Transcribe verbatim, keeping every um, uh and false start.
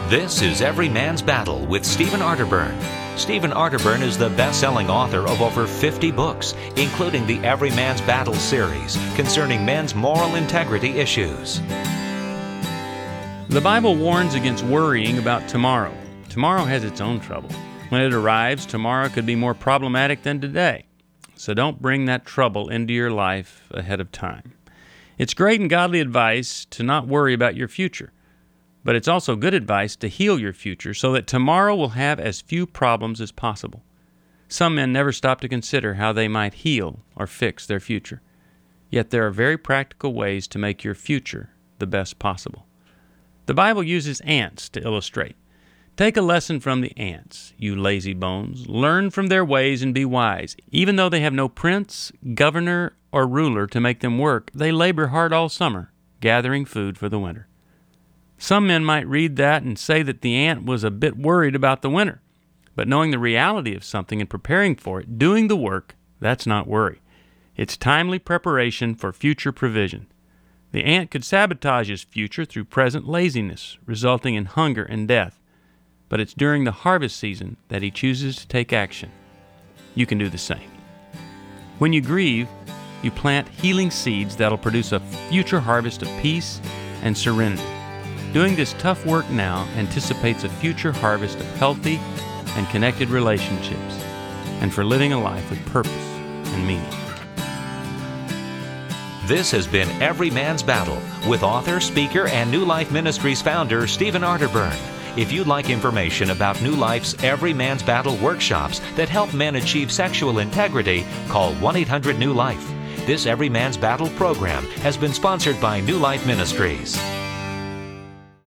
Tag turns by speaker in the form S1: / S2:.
S1: This is Every Man's Battle with Stephen Arterburn. Stephen Arterburn is the best-selling author of over fifty books, including the Every Man's Battle series concerning men's moral integrity issues.
S2: The Bible warns against worrying about tomorrow. Tomorrow has its own trouble. When it arrives, tomorrow could be more problematic than today. So don't bring that trouble into your life ahead of time. It's great and godly advice to not worry about your future. But it's also good advice to heal your future so that tomorrow will have as few problems as possible. Some men never stop to consider how they might heal or fix their future. Yet there are very practical ways to make your future the best possible. The Bible uses ants to illustrate. Take a lesson from the ants, you lazy bones. Learn from their ways and be wise. Even though they have no prince, governor, or ruler to make them work, they labor hard all summer, gathering food for the winter. Some men might read that and say that the ant was a bit worried about the winter. But knowing the reality of something and preparing for it, doing the work, that's not worry. It's timely preparation for future provision. The ant could sabotage his future through present laziness, resulting in hunger and death. But it's during the harvest season that he chooses to take action. You can do the same. When you grieve, you plant healing seeds that'll produce a future harvest of peace and serenity. Doing this tough work now anticipates a future harvest of healthy and connected relationships, and for living a life with purpose and meaning.
S1: This has been Every Man's Battle with author, speaker, and New Life Ministries founder Stephen Arterburn. If you'd like information about New Life's Every Man's Battle workshops that help men achieve sexual integrity, call one eight hundred new life. This Every Man's Battle program has been sponsored by New Life Ministries.